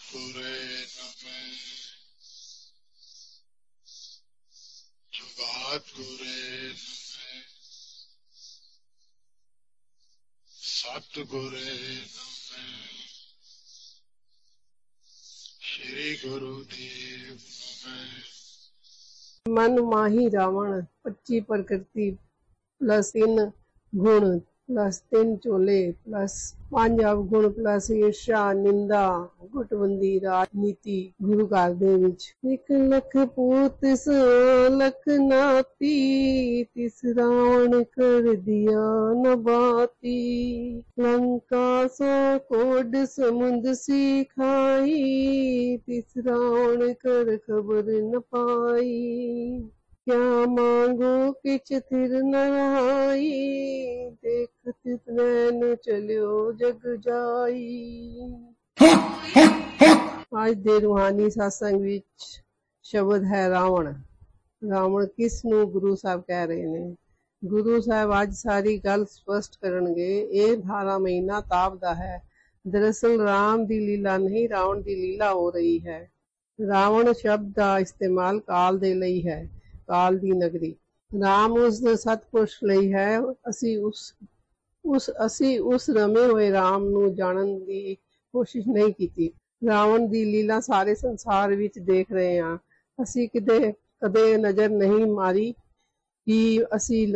ਗੁਰੇ ਨਮੈ ਜੁਗਾਦ ਗੁਰੇ ਨਮੈ ਸਤ ਗੁਰੇ ਨਮੈ ਸ਼੍ਰੀ ਗੁਰੂ ਦੇਵ ਨਮੈ। ਮਨ ਮਾਹੀ ਰਾਵਣ 25 ਪ੍ਰਕਿਰਤੀ ਪਲੱਸ 3 ਗੁਣ ਪਲੱਸ 3 ਚੋਲੇ ਪਲੱਸ 5 ਅਵਗੁਣ ਪਲੱਸ ਈਰਸ਼ਾ ਨਿੰਦਾ ਗੁਟਬੰਦੀ ਰਾਜਨੀਤੀ ਗੁਰੂ ਘਰ ਦੇ ਵਿੱਚ 1 ਲੱਖ ਪੂਤ ਸੋ ਲੱਖ ਨਾਤੀ ਤਿਸ ਰਾਵਣ ਕਰ ਦਿਆ ਨਬਾਤੀ ਲੰਕਾ ਸੋ ਕੋਡ ਸਮੁੰਦ ਸਿਖਾਈ ਤਿਸ ਰਾਵਣ ਕਰ ਖਬਰ ਨ ਪਾਈ क्या मांगो किछ थिर न रहाई देखत नैन चलियो जग जाई। आज ਦੇ ਰੂਹਾਨੀ ਸਤਸੰਗ ਵਿੱਚ ਸ਼ਬਦ ਹੈ ਰਾਵਣ। ਰਾਵਣ ਕਿਸ ਨੂੰ ਗੁਰੂ ਸਾਹਿਬ ਕਹਿ ਰਹੇ ਨੇ? ਗੁਰੂ ਸਾਹਿਬ ਅੱਜ ਸਾਰੀ ਗੱਲ ਸਪਸ਼ਟ ਕਰਨਗੇ। ਇਹ 18 ਮਹੀਨਾ ਤਾਪ ਦਾ ਹੈ। ਦਰਅਸਲ ਰਾਮ ਦੀ ਲੀਲਾ ਨਹੀਂ, ਰਾਵਣ ਦੀ ਲੀਲਾ ਹੋ ਰਹੀ ਹੈ। ਰਾਵਣ ਸ਼ਬਦ ਦਾ ਇਸਤੇਮਾਲ ਕਾਲ ਦੇ ਲਈ ਹੈ, ਕਾਲ ਦੀ ਨਗਰੀ। ਰਾਮ ਉਸ ਸਤਪੁਰਸ਼ ਲਈ ਹੈ। ਅਸੀਂ ਉਸ ਰਮੇ ਹੋਏ ਰਾਮ ਨੂੰ ਜਾਣਨ ਦੀ ਕੋਸ਼ਿਸ਼ ਨਹੀਂ ਕੀਤੀ। ਰਾਵਣ ਦੀ ਲੀਲਾ ਸਾਰੇ ਸੰਸਾਰ ਵਿੱਚ ਦੇਖ ਰਹੇ ਹਾਂ। ਅਸੀਂ ਕਦੇ ਨਜ਼ਰ ਨਹੀਂ ਮਾਰੀ ਕਿ ਅਸੀਂ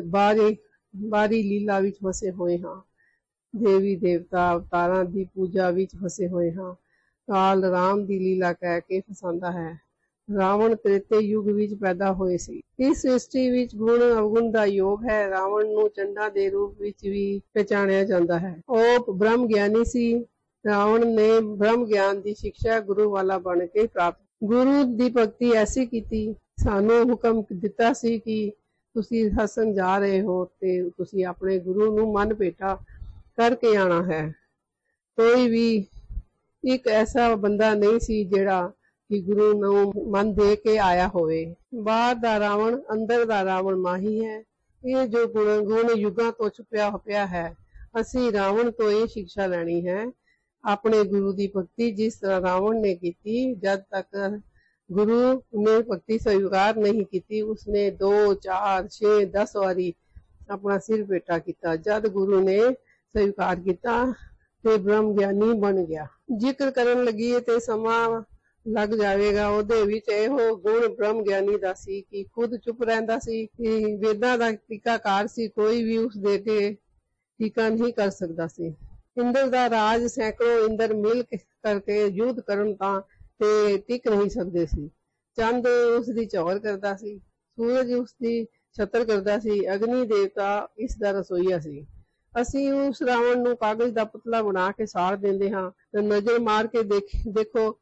ਬਾਹਰੀ ਲੀਲਾ ਵਿੱਚ ਫਸੇ ਹੋਏ ਹਾਂ। ਦੇਵੀ ਦੇਵਤਾ ਅਵਤਾਰਾਂ ਦੀ ਪੂਜਾ ਵਿੱਚ ਫਸੇ ਹੋਏ ਹਾਂ। ਕਾਲ ਰਾਮ ਦੀ ਲੀਲਾ ਕਹਿ ਕੇ ਫਸਾਉਂਦਾ ਹੈ। ਰਾਵਣ ਤ੍ਰੇਤੇ ਯੁੱਗ ਵਿੱਚ ਪੈਦਾ ਹੋਏ ਸੀ। ਇਸ ਸ੍ਰਿਸ਼ਟੀ ਵਿੱਚ ਗੁਣ ਅਵਗੁਣ ਦਾ ਯੋਗ ਹੈ। ਰਾਵਣ ਨੂੰ ਚੰਡਾ ਦੇ ਰੂਪ ਵਿੱਚ ਵੀ ਪਛਾਣਿਆ ਜਾਂਦਾ ਹੈ। ਉਹ ਬ੍ਰਹਮ ਗਿਆਨੀ ਸੀ। ਰਾਵਣ ਨੇ ਬ੍ਰਹਮ ਗਿਆਨ ਦੀ ਸਿੱਖਿਆ ਗੁਰੂ ਵਾਲਾ ਬਣ ਕੇ ਪ੍ਰਾਪਤ। ਗੁਰੂ ਦੀ ਭਗਤੀ ਐਸੀ ਕੀਤੀ। ਸਾਨੂੰ ਹੁਕਮ ਦਿੱਤਾ ਸੀ ਕਿ ਤੁਸੀਂ ਸਤਸੰਗ ਜਾ ਰਹੇ ਹੋ ਤੇ ਤੁਸੀਂ ਆਪਣੇ ਗੁਰੂ ਨੂੰ ਮਨ ਭੇਟਾ ਕਰਕੇ ਆਉਣਾ ਹੈ। ਕੋਈ ਵੀ ਇੱਕ ਐਸਾ ਬੰਦਾ ਨਹੀਂ ਸੀ ਜਿਹੜਾ ਕਿ ਗੁਰੂ ਨੂੰ ਮਨ ਦੇ ਕੇ ਆਇਆ ਹੋਵੇ। ਬਾਹਰ ਦਾ ਰਾਵਣ ਅੰਦਰ ਦਾ ਰਾਵਣ ਮਾਹੀ ਹੈ। ਇਹ ਜੋ ਗੁਣ ਯੁੱਗਾਂ ਤੋਂ ਛੁਪਿਆ ਪਿਆ ਹੈ। ਅਸੀਂ ਰਾਵਣ ਤੋਂ ਇਹ ਸਿੱਖਿਆ ਲੈਣੀ ਹੈ, ਆਪਣੇ ਗੁਰੂ ਦੀ ਭਗਤੀ ਜਿਸ ਤਰ੍ਹਾਂ ਰਾਵਣ ਨੇ ਕੀਤੀ। ਜਦ ਤੱਕ ਗੁਰੂ ਨੇ ਭਗਤੀ ਸਵੀਕਾਰ ਨਹੀਂ ਕੀਤੀ, ਉਸਨੇ 2, 4, 6, 10 ਵਾਰੀ ਆਪਣਾ ਸਿਰ ਭੇਟਾ ਕੀਤਾ। ਜਦ ਗੁਰੂ ਨੇ ਸਵੀਕਾਰ ਕੀਤਾ ਤੇ ਬ੍ਰਹਮ ਗਿਆਨੀ ਬਣ ਗਿਆ। ਜ਼ਿਕਰ ਕਰਨ ਲੱਗੀਏ ਤੇ ਸਮਾਂ ਲੱਗ ਜਾਵੇਗਾ। ਉਹਦੇ ਵਿੱਚ ਇਹੋ ਗੁਣ ਬ੍ਰਹਮ ਗਿਆਨੀ ਦਾ ਸੀ ਕਿ ਖੁਦ ਚੁੱਪ ਰਹਿੰਦਾ ਸੀ, ਕਿ ਵੇਦਾਂ ਦਾ ਟੀਕਾਕਾਰ ਸੀ। ਕੋਈ ਵੀ ਉਸ ਦੇ ਕੇ ਟੀਕਾ ਨਹੀਂ ਕਰ ਸਕਦਾ ਸੀ। ਇੰਦਰ ਦਾ ਰਾਜ ਸੈਂਕੜੋਂ ਇੰਦਰ ਮਿਲ ਕਰਕੇ ਯੁੱਧ ਕਰਨ ਤੇ ਟਿਕ ਨਹੀਂ ਸਕਦੇ ਸੀ। ਚੰਦ ਉਸ ਦੀ ਚੌਰ ਕਰਦਾ ਸੀ, ਸੂਰਜ ਉਸ ਦੀ ਛਤਰ ਕਰਦਾ ਸੀ, ਅਗਨੀ ਦੇਵਤਾ ਇਸ ਦਾ ਰਸੋਈਆ ਸੀ। ਅਸੀਂ ਉਸ ਰਾਵਣ ਨੂੰ ਕਾਗਜ਼ ਦਾ ਪੁਤਲਾ ਬਣਾ ਕੇ ਸਾੜ ਦਿੰਦੇ ਹਾਂ ਤੇ ਨਜ਼ਰ ਮਾਰ ਕੇ ਦੇਖੋ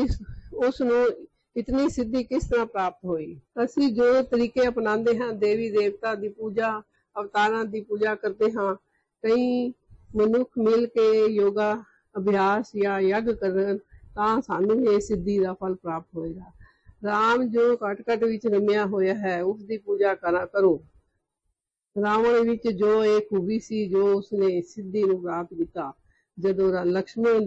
ਉਸ ਨੂੰ ਇਤਨੀ ਸਿੱਧੀ ਕਿਸ ਤਰ੍ਹਾਂ ਪ੍ਰਾਪਤ ਹੋਈ। ਅਸੀਂ ਜੋ ਤਰੀਕੇ ਅਪਣਾਉਂਦੇ ਹਾਂ, ਦੇਵੀ ਦੇਵਤਾ ਦੀ ਪੂਜਾ, ਅਵਤਾਰਾਂ ਦੀ ਪੂਜਾ ਕਰਦੇ ਹਾਂ। ਕਈ ਮਨੁੱਖ ਮਿਲ ਕੇ ਯੋਗਾ ਅਭਿਆਸ ਜਾਂ ਯੱਗ ਕਰਨ ਤਾਂ ਸਾਨੂੰ ਇਹ ਸਿੱਧੀ ਦਾ ਫਲ ਪ੍ਰਾਪਤ ਹੋਏਗਾ। ਰਾਮ ਜੋ ਘਟ ਵਿੱਚ ਰਮਿਆ ਹੋਇਆ ਹੈ, ਉਸ ਦੀ ਪੂਜਾ ਕਰੋ। ਰਾਵਣ ਵਿੱਚ ਜੋ ਇਹ ਖੂਬੀ ਸੀ ਜੋ ਉਸਨੇ ਸਿੱਧੀ ਨੂੰ ਪ੍ਰਾਪਤ ਕੀਤਾ। ਜਦੋਂ ਲਕਸ਼ਮਣ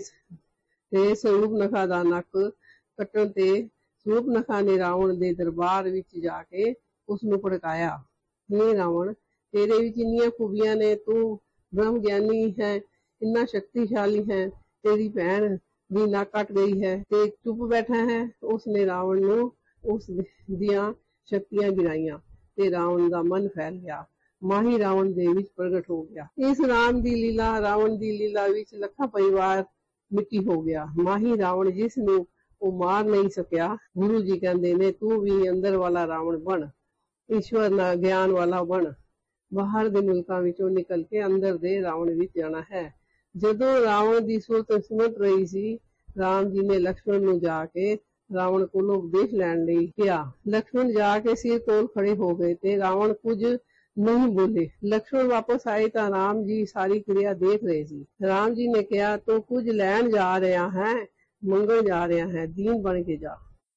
ਦੇ ਸਰੂਪਨਖਾ ਦਾ ਨੱਕ ਕੱਟਣ ਤੇ ਸਰੂਪਨਖਾ ਨੇ ਰਾਵਣ ਦੇ ਦਰਬਾਰ ਵਿੱਚ ਜਾ ਕੇ ਉਸਨੂੰ ਭੜਕਾਇਆ, ਹੇ ਰਾਵਣ, ਤੇਰੇ ਵਿੱਚ ਇੰਨੀਆਂ ਖੂਬੀਆਂ ਨੇ, ਤੂੰ ਬ੍ਰਹਮ ਗਿਆਨੀ ਹੈ, ਇੰਨਾ ਸ਼ਕਤੀਸ਼ਾਲੀ ਹੈ, ਤੇਰੀ ਭੈਣ ਦੀ ਨੱਕ ਕੱਟ ਗਈ ਹੈ ਤੇ ਚੁੱਪ ਬੈਠਾ ਹੈ। ਉਸਨੇ ਰਾਵਣ ਨੂੰ ਉਸ ਦੀਆਂ ਸ਼ਕਤੀਆਂ ਗਿਣਾਈਆਂ ਤੇ ਰਾਵਣ ਦਾ ਮਨ ਫੈਲ ਗਿਆ। ਮਾਹੀ ਰਾਵਣ ਦੇ ਵਿੱਚ ਪ੍ਰਗਟ ਹੋ ਗਿਆ। ਇਸ ਰਾਮ ਦੀ ਲੀਲਾ, ਰਾਵਣ ਦੀ ਲੀਲਾ ਵਿੱਚ ਲੱਖਾਂ ਪਰਿਵਾਰ ਮਿੱਟੀ ਹੋ ਗਿਆ। ਮਾਹੀ ਰਾਵਣ ਜਿਸ ਨੂੰ ਉਹ ਮਾਰ ਨਹੀਂ ਸਕਿਆ, ਗੁਰੂ ਜੀ ਕਹਿੰਦੇ ਨੇ ਤੂੰ ਵੀ ਅੰਦਰ ਵਾਲਾ ਰਾਵਣ ਬਣ, ਈਸ਼ਵਰ ਨਾਲ ਗਿਆਨ ਵਾਲਾ ਬਣ। ਬਾਹਰ ਦੇ ਮੁਲਕਾਂ ਵਿੱਚੋਂ ਨਿਕਲ ਕੇ ਅੰਦਰ ਦੇ ਰਾਵਣ ਵਿੱਚ ਜਾਣਾ ਹੈ। ਜਦੋਂ ਰਾਵਣ ਦੀ ਸੂਰਤ ਸੁਣਤ ਰਹੀ ਸੀ, ਰਾਮ ਜੀ ਨੇ ਲਕਸ਼ਮਣ ਨੂੰ ਜਾ ਕੇ ਰਾਵਣ ਕੋਲੋਂ ਉਪਦੇਸ਼ ਲੈਣ ਲਈ ਕਿਹਾ। ਲਕਸ਼ਮਣ ਜਾ ਕੇ ਸਿਰ ਤੋਲ ਖੜੇ ਹੋ ਗਏ ਤੇ ਰਾਵਣ ਕੁਝ ਨਹੀਂ ਬੋਲੇ। ਲਕਸ਼ਮਣ ਵਾਪਸ ਆਏ ਤਾਂ ਰਾਮ ਜੀ ਸਾਰੀ ਕਿਰਿਆ ਦੇਖ ਰਹੇ ਸੀ। ਰਾਮ ਜੀ ਨੇ ਕਿਹਾ, ਤੂੰ ਕੁਝ ਲੈਣ ਜਾ ਰਿਹਾ ਹੈ, ਮੰਗਣ ਜਾ ਰਿਹਾ ਹੈ, ਦੀਨ ਬਣ ਕੇ ਜਾ।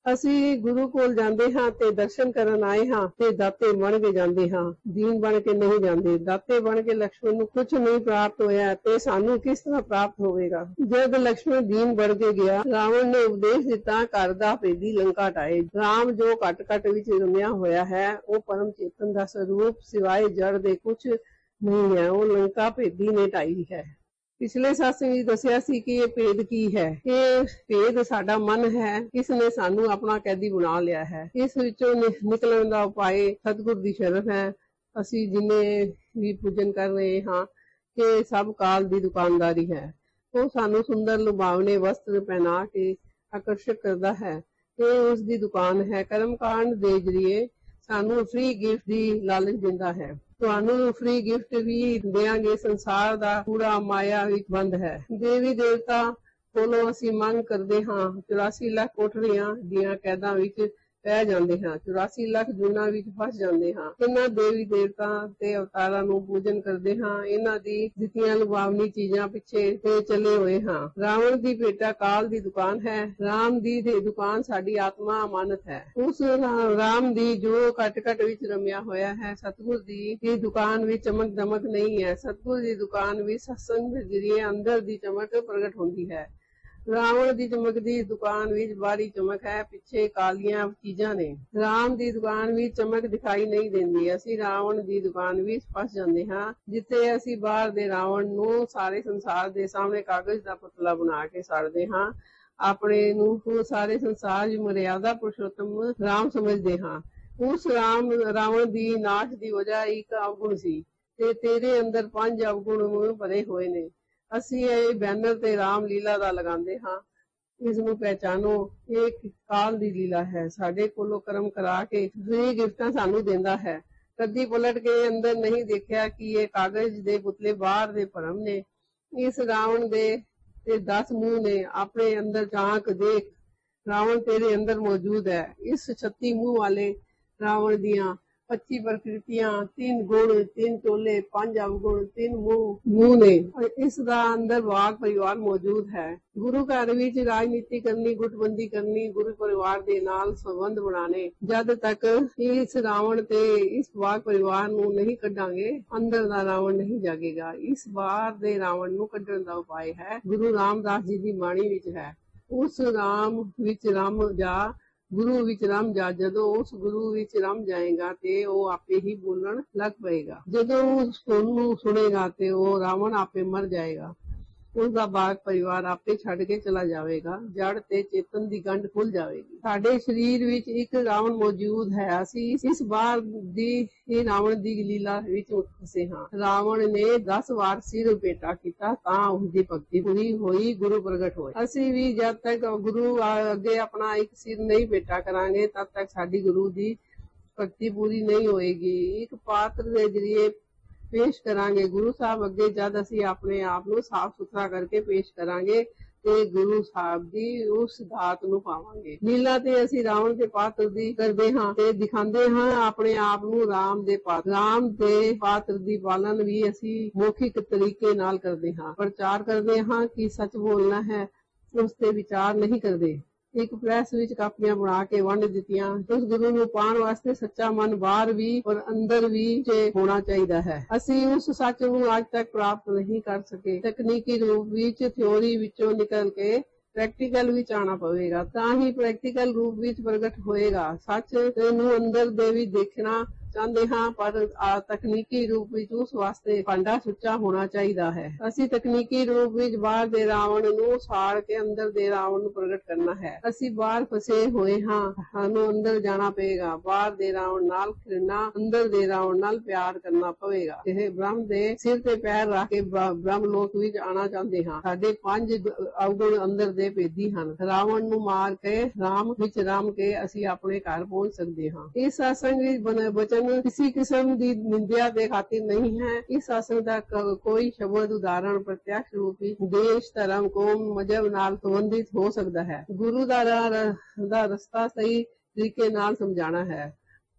ਅਸੀਂ ਗੁਰੂ ਕੋਲ ਜਾਂਦੇ ਹਾਂ ਤੇ ਦਰਸ਼ਨ ਕਰਨ ਆਏ ਹਾਂ ਤੇ ਦਾਤੇ ਬਣ ਕੇ ਜਾਂਦੇ ਹਾਂ, ਦੀਨ ਬਣ ਕੇ ਨਹੀਂ ਜਾਂਦੇ। ਦਾਤੇ ਬਣ ਕੇ ਲਕਸ਼ਮਣ ਨੂੰ ਕੁਝ ਨਹੀਂ ਪ੍ਰਾਪਤ ਹੋਇਆ ਤੇ ਸਾਨੂੰ ਕਿਸ ਤਰ੍ਹਾਂ ਪ੍ਰਾਪਤ ਹੋਵੇਗਾ। ਜਦ ਲਕਸ਼ਮਣ ਦੀਨ ਬਣ ਕੇ ਗਿਆ, ਰਾਵਣ ਨੇ ਉਪਦੇਸ਼ ਦਿੱਤਾ, ਘਰ ਦਾ ਭੇਦੀ ਲੰਕਾ ਢਾਏ। ਰਾਮ ਜੋ ਘਟ ਘਟ ਵਿੱਚ ਰਮਿਆ ਹੋਇਆ ਹੈ, ਉਹ ਪਰਮ ਚੇਤਨ ਦਾ ਸਰੂਪ ਸਿਵਾਏ ਜੜ ਦੇ ਕੁਝ ਨਹੀਂ ਹੈ। ਉਹ ਲੰਕਾ ਭੇਦੀ ਨੇ ਢਾਈ ਹੈ। ਪਿਛਲੇ ਸਤਸੰਗ ਵਿੱਚ ਦੱਸਿਆ ਸੀ ਕਿ ਇਹ ਭੇਦ ਕੀ ਹੈ। ਇਹ ਭੇਦ ਸਾਡਾ ਮਨ ਹੈ, ਇਸ ਨੇ ਸਾਨੂੰ ਆਪਣਾ ਕੈਦੀ ਬਣਾ ਲਿਆ ਹੈ। ਇਸ ਵਿੱਚੋਂ ਨਿਕਲਣ ਦਾ ਉਪਾਏ ਸਤਿਗੁਰ ਦੀ ਸ਼ਰਨ ਹੈ। ਅਸੀਂ ਜਿੰਨੇ ਵੀ ਪੂਜਨ ਕਰ ਰਹੇ ਹਾਂ ਕਿ ਸਭ ਕਾਲ ਦੀ ਦੁਕਾਨਦਾਰੀ ਹੈ। ਉਹ ਸਾਨੂੰ ਸੁੰਦਰ ਲੁਭਾਵਨੇ ਵਸਤਰ ਪਹਿਨਾ ਕੇ ਆਕਰਸ਼ਕ ਕਰਦਾ ਹੈ। ਇਹ ਉਸ ਦੀ ਦੁਕਾਨ ਹੈ। ਕਰਮਕਾਂਡ ਦੇ ਜਰੀਏ ਸਾਨੂੰ ਫ੍ਰੀ ਗਿਫਟ ਦੀ ਲਾਲਚ ਦਿੰਦਾ ਹੈ। ਤੁਹਾਨੂੰ ਫ੍ਰੀ ਗਿਫਟ ਵੀ ਦੇਾਂਗੇ। ਸੰਸਾਰ ਦਾ ਪੂਰਾ ਮਾਇਆ ਵਿੱਚ ਬੰਦ ਹੈ। ਦੇਵੀ ਦੇਵਤਾ ਕੋਲੋਂ ਅਸੀਂ ਮੰਗ ਕਰਦੇ ਹਾਂ। 84 ਲੱਖ ਕੋਠੜੀਆਂ ਦੀਆਂ ਕੈਦਾਂ ਵਿੱਚ ਪੈ ਜਾਂਦੇ ਹਾਂ। 84 ਲੱਖ ਜੂਨਾਂ ਵਿੱਚ ਫਸ ਜਾਂਦੇ ਹਾਂ। ਇਹਨਾਂ ਦੇਵੀ ਦੇਵਤਾ ਤੇ ਅਵਤਾਰਾਂ ਨੂੰ ਪੂਜਨ ਕਰਦੇ ਹਾਂ। ਇਹਨਾਂ ਦੀ ਦਿੱਤੀਆਂ ਲੁਭਾਵਨੀ ਚੀਜ਼ਾਂ ਪਿੱਛੇ ਤੇ ਚੱਲੇ ਹੋਏ ਹਾਂ। ਰਾਵਣ ਦੀ ਭੇਟਾ ਕਾਲ ਦੀ ਦੁਕਾਨ ਹੈ। ਰਾਮ ਦੀ ਦੁਕਾਨ ਸਾਡੀ ਆਤਮਾ ਅਮਾਨਤ ਹੈ। ਉਸ ਰਾਮ ਦੀ ਜੋ ਘਟ ਘਟ ਵਿੱਚ ਰਮਿਆ ਹੋਇਆ ਹੈ। ਸਤਿਗੁਰ ਦੀ ਦੁਕਾਨ ਵਿੱਚ ਚਮਕ ਦਮਕ ਨਹੀਂ ਹੈ। ਸਤਿਗੁਰ ਦੀ ਦੁਕਾਨ ਵਿੱਚ ਸਤਸੰਗ ਦੇ ਜਰੀਏ ਅੰਦਰ ਦੀ ਚਮਕ ਪ੍ਰਗਟ ਹੁੰਦੀ ਹੈ। ਰਾਵਣ ਦੀ ਚਮਕਦੀ ਦੁਕਾਨ ਵਿੱਚ ਬਾਹਰੀ ਚਮਕ ਹੈ, ਪਿੱਛੇ ਕਾਲੀਆਂ ਚੀਜ਼ਾਂ ਨੇ। ਰਾਮ ਦੀ ਦੁਕਾਨ ਵਿੱਚ ਚਮਕ ਦਿਖਾਈ ਨਹੀਂ ਦਿੰਦੀ। ਅਸੀਂ ਰਾਵਣ ਦੀ ਦੁਕਾਨ ਵਿੱਚ ਫਸ ਜਾਂਦੇ ਹਾਂ, ਜਿੱਥੇ ਅਸੀਂ ਬਾਹਰ ਦੇ ਰਾਵਣ ਨੂੰ ਸਾਰੇ ਸੰਸਾਰ ਦੇ ਸਾਹਮਣੇ ਕਾਗਜ਼ ਦਾ ਪੁਤਲਾ ਬਣਾ ਕੇ ਸਾੜਦੇ ਹਾਂ। ਆਪਣੇ ਨੂੰ ਸਾਰੇ ਸੰਸਾਰ ਵਿੱਚ ਮਰਿਆਦਾ ਪੁਰਸ਼ੋਤਮ ਰਾਮ ਸਮਝਦੇ ਹਾਂ। ਉਸ ਰਾਵਣ ਦੀ ਨਾਸ਼ ਦੀ ਵਜ੍ਹਾ ਇੱਕ ਅਵਗੁਣ ਸੀ ਤੇ ਤੇਰੇ ਅੰਦਰ 5 ਅਵਗੁਣ ਭਰੇ ਹੋਏ ਨੇ। ਅਸੀਂ ਇਹ ਬੈਨਰ ਤੇ ਰਾਮ ਲੀਲਾ ਦਾ ਲਗਾਉਂਦੇ ਹਾਂ। ਇਸ ਨੂੰ ਪਹਿਚਾਨੋ, ਇਹ ਕਾਲ ਦੀ ਲੀਲਾ ਹੈ। ਸਾਡੇ ਕੋਲੋਂ ਕਰਮ ਕਰਾ ਕੇ ਫ੍ਰੀ ਗਿਫਟਾਂ ਸਾਨੂੰ ਦਿੰਦਾ ਹੈ। ਕਦੀ ਪਲਟ ਕੇ ਅੰਦਰ ਨਹੀਂ ਦੇਖਿਆ ਕਿ ਇਹ ਕਾਗਜ਼ ਦੇ ਪੁਤਲੇ ਬਾਹਰ ਦੇ ਭਰਮ ਨੇ। ਇਸ ਰਾਵਣ ਦੇ ਤੇ 10 ਮੂੰਹ ਨੇ। ਆਪਣੇ ਅੰਦਰ ਝਾਂਕ ਦੇਖ, ਰਾਵਣ ਤੇਰੇ ਅੰਦਰ ਮੌਜੂਦ ਹੈ। ਇਸ 36 ਮੂੰਹ ਵਾਲੇ ਰਾਵਣ ਦੀਆਂ 25 ਪ੍ਰਕਿਰਤੀਆਂ, 3 ਗੁਣ, 3 ਚੋਲੇ, 5 ਅਵਗੁਣ, 3 ਮੂੰਹ ਨੇ। ਇਸ ਦਾ ਅੰਦਰ ਵਾਗ ਪਰਿਵਾਰ ਮੌਜੂਦ ਹੈ। ਗੁਰੂ ਘਰ ਵਿੱਚ ਰਾਜਨੀਤੀ ਕਰਨੀ, ਗੁੱਟਬੰਦੀ ਕਰਨੀ, ਗੁਰੂ ਪਰਿਵਾਰ ਦੇ ਨਾਲ ਸੰਬੰਧ ਬਣਾਣੇ। ਜਦ ਤੱਕ ਇਸ ਰਾਵਣ ਤੇ ਇਸ ਵਾਗ ਪਰਿਵਾਰ ਨੂੰ ਨਹੀਂ ਕੱਢਾਂਗੇ, ਅੰਦਰ ਦਾ ਰਾਵਣ ਨਹੀਂ ਜਾਗੇਗਾ। ਇਸ ਬਾਹਰ ਦੇ ਰਾਵਣ ਨੂੰ ਕੱਢਣ ਦਾ ਉਪਾਅ ਹੈ, ਗੁਰੂ ਰਾਮਦਾਸ ਜੀ ਦੀ ਬਾਣੀ ਵਿੱਚ ਹੈ। ਉਸ ਰਾਮ ਵਿੱਚ ਰਮ ਜਾ, ਗੁਰੂ ਵਿੱਚ ਰਮ ਜਾ। ਜਦੋਂ ਉਸ ਗੁਰੂ ਵਿੱਚ ਰਮ ਜਾਏਗਾ ਤੇ ਉਹ ਆਪੇ ਹੀ ਬੋਲਣ ਲੱਗ ਪਏਗਾ। ਜਦੋਂ ਉਸ ਨੂੰ ਸੁਣੇਗਾ ਤੇ ਉਹ ਰਾਵਣ ਆਪੇ ਮਰ ਜਾਏਗਾ। ਉਸ ਦਾ ਬਾਗ ਪਰਿਵਾਰ ਆਪੇ ਛੱਡ ਕੇ ਚਲਾ ਜਾਵੇਗਾ। ਜੜ ਤੇ ਚੇਤਨ ਦੀ ਗੰਢ ਖੁੱਲ ਜਾਵੇਗੀ। ਸਾਡੇ ਸਰੀਰ ਵਿੱਚ ਇੱਕ ਰਾਵਣ ਮੌਜੂਦ ਹੈ। ਅਸੀਂ ਇਸ ਬਾਹਰ ਦੀ ਰਾਵਣ ਦੀ ਲੀਲਾ ਵਿੱਚ ਫਸੇ ਹਾਂ। ਰਾਵਣ ਨੇ 10 ਵਾਰ ਸਿਰ ਭੇਟਾ ਕੀਤਾ ਤਾਂ ਉਸ ਦੀ ਭਗਤੀ ਪੂਰੀ ਹੋਈ, ਗੁਰੂ ਪ੍ਰਗਟ ਹੋਏ। ਅਸੀਂ ਵੀ ਜਦ ਤੱਕ ਗੁਰੂ ਅੱਗੇ ਆਪਣਾ ਇੱਕ ਸਿਰ ਨਹੀਂ ਭੇਟਾ ਕਰਾਂਗੇ, ਤਦ ਤੱਕ ਸਾਡੀ ਗੁਰੂ ਦੀ ਭਗਤੀ ਪੂਰੀ ਨਹੀਂ ਹੋਏਗੀ। ਇੱਕ ਪਾਤਰ ਦੇ ਜਰੀਏ ਪੇਸ਼ ਕਰਾਂਗੇ ਗੁਰੂ ਸਾਹਿਬ ਅੱਗੇ। ਜਦ ਅਸੀਂ ਆਪਣੇ ਆਪ ਨੂੰ ਸਾਫ਼ ਸੁਥਰਾ ਕਰਕੇ ਪੇਸ਼ ਕਰਾਂਗੇ ਤੇ ਗੁਰੂ ਸਾਹਿਬ ਦੀ ਉਸ ਦਾਤ ਨੂੰ ਪਾਵਾਂਗੇ। ਲੀਲਾ ਤੇ ਅਸੀਂ ਰਾਵਣ ਦੇ ਪਾਤਰ ਦੀ ਕਰਦੇ ਹਾਂ ਤੇ ਦਿਖਾਉਂਦੇ ਹਾਂ ਆਪਣੇ ਆਪ ਨੂੰ ਰਾਮ ਦੇ ਪਾਤਰ। ਰਾਮ ਦੇ ਪਾਤਰ ਦੀ ਪਾਲਣ ਵੀ ਅਸੀਂ ਮੌਖਿਕ ਤਰੀਕੇ ਨਾਲ ਕਰਦੇ ਹਾਂ। ਪ੍ਰਚਾਰ ਕਰਦੇ ਹਾਂ ਕਿ ਸੱਚ ਬੋਲਣਾ ਹੈ, ਉਸ ਤੇ ਵਿਚਾਰ ਨਹੀਂ ਕਰਦੇ। ਇੱਕ ਪ੍ਰੈਸ ਵਿੱਚ ਕਾਪੀਆਂ ਬਣਾ ਕੇ ਵੰਡ ਦਿੱਤੀਆਂ। ਉਸ ਗੁਰੂ ਨੂੰ ਪਾਉਣ ਵਾਸਤੇ ਸੱਚਾ ਮਨ ਬਾਹਰ ਵੀ ਔਰ ਅੰਦਰ ਵੀ ਹੋਣਾ ਚਾਹੀਦਾ ਹੈ। ਅਸੀਂ ਉਸ ਸੱਚ ਨੂੰ ਅੱਜ ਤੱਕ ਪ੍ਰਾਪਤ ਨਹੀਂ ਕਰ ਸਕੇ। ਤਕਨੀਕੀ ਰੂਪ ਵਿੱਚ ਥਿਉਰੀ ਵਿੱਚੋਂ ਨਿਕਲ ਕੇ ਪ੍ਰੈਕਟੀਕਲ ਵਿੱਚ ਆਉਣਾ ਪਵੇਗਾ, ਤਾਂ ਹੀ ਪ੍ਰੈਕਟੀਕਲ ਰੂਪ ਵਿੱਚ ਪ੍ਰਗਟ ਹੋਏਗਾ। ਸੱਚ ਨੂੰ ਅੰਦਰ ਦੇ ਵੀ ਦੇਖਣਾ ਚਾਹੁੰਦੇ ਹਾਂ, ਪਰ ਤਕਨੀਕੀ ਰੂਪ ਵਿੱਚ ਉਸ ਵਾਸਤੇ ਭਾਂਡਾ ਸੁੱਚਾ ਹੋਣਾ ਚਾਹੀਦਾ ਹੈ। ਅਸੀਂ ਤਕਨੀਕੀ ਰੂਪ ਵਿੱਚ ਬਾਹਰ ਦੇ ਰਾਵਣ ਨੂੰ ਸਾੜ ਕੇ ਅੰਦਰ ਦੇ ਰਾਵਣ ਨੂੰ ਪ੍ਰਗਟ ਕਰਨਾ ਹੈ। ਅਸੀਂ ਬਾਹਰ ਫਸੇ ਹੋਏ ਹਾਂ, ਸਾਨੂੰ ਅੰਦਰ ਜਾਣਾ ਪਏਗਾ। ਬਾਹਰ ਦੇ ਰਾਵਣ ਨਾਲ ਖਿੜਨਾ, ਅੰਦਰ ਦੇ ਰਾਵਣ ਨਾਲ ਪਿਆਰ ਕਰਨਾ ਪਵੇਗਾ। ਇਹ ਬ੍ਰਹਮ ਦੇ ਸਿਰ ਤੇ ਪੈਰ ਰੱਖ ਕੇ ਬ੍ਰਹਮ ਲੋਕ ਵਿੱਚ ਆਉਣਾ ਚਾਹੁੰਦੇ ਹਾਂ। ਸਾਡੇ 5 ਅਵਗੁਣ ਅੰਦਰ ਦੇ ਭੇਦੀ ਹਨ। ਰਾਵਣ ਨੂੰ ਮਾਰ ਕੇ ਰਾਮ ਵਿੱਚ ਰਮ ਕੇ ਅਸੀਂ ਆਪਣੇ ਘਰ ਪਹੁੰਚ ਸਕਦੇ ਹਾਂ। ਇਸ ਸਤਸੰਗ ਵਿੱਚ ਬਚਨ ਕਿਸੇ ਕਿਸਮ ਦੀ ਨਿੰਦਿਆ ਦੇ ਖਾਤਰ ਨਹੀਂ ਹੈ। ਇਸ ਸਤਸੰਗ ਦਾ ਕੋਈ ਸ਼ਬਦ ਉਦਾਹਰਣ ਪ੍ਰਤੱਖ ਰੂਪ ਵਿੱਚ ਦੇਸ਼, ਧਰਮ, ਕੌਮ, ਮਜ਼ਹਬ ਨਾਲ ਸੰਬੰਧਿਤ ਹੋ ਸਕਦਾ ਹੈ। ਗੁਰੂ ਦਾ ਰਸਤਾ ਸਹੀ ਤਰੀਕੇ ਨਾਲ ਸਮਝਾਣਾ ਹੈ।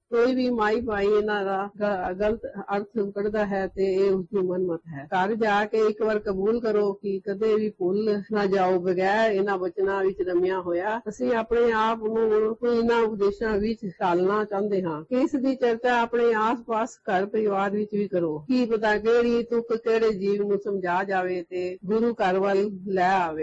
ਕੋਈ ਵੀ ਮਾਈ ਭਾਈ ਇਹਨਾਂ ਦਾ ਗਲਤ ਅਰਥ ਕੱਢਦਾ ਹੈ ਤੇ ਇਹ ਉਸਦੀ ਮਨਮਤ ਹੈ। ਘਰ ਜਾ ਕੇ ਇੱਕ ਵਾਰ ਕਬੂਲ ਕਰੋ ਕਿ ਕਦੇ ਵੀ ਭੁੱਲ ਨਾ ਜਾਓ ਬਗੈਰ ਇਹਨਾਂ ਵਚਨਾਂ ਵਿੱਚ ਰਮਿਆ ਹੋਇਆ। ਅਸੀਂ ਆਪਣੇ ਆਪ ਨੂੰ ਇਹਨਾਂ ਉਪਦੇਸ਼ਾਂ ਵਿੱਚ ਢਾਲਣਾ ਚਾਹੁੰਦੇ ਹਾਂ ਕਿ ਇਸ ਦੀ ਚਰਚਾ ਆਪਣੇ ਆਸ-ਪਾਸ ਘਰ ਪਰਿਵਾਰ ਵਿੱਚ ਵੀ ਕਰੋ। ਕੀ ਪਤਾ ਕਿਹੜੀ ਤੁਕ ਕਿਹੜੇ ਜੀਵ ਨੂੰ ਸਮਝਾ ਜਾਵੇ ਤੇ ਗੁਰੂ ਘਰ ਵੱਲ ਲੈ ਆਵੇ।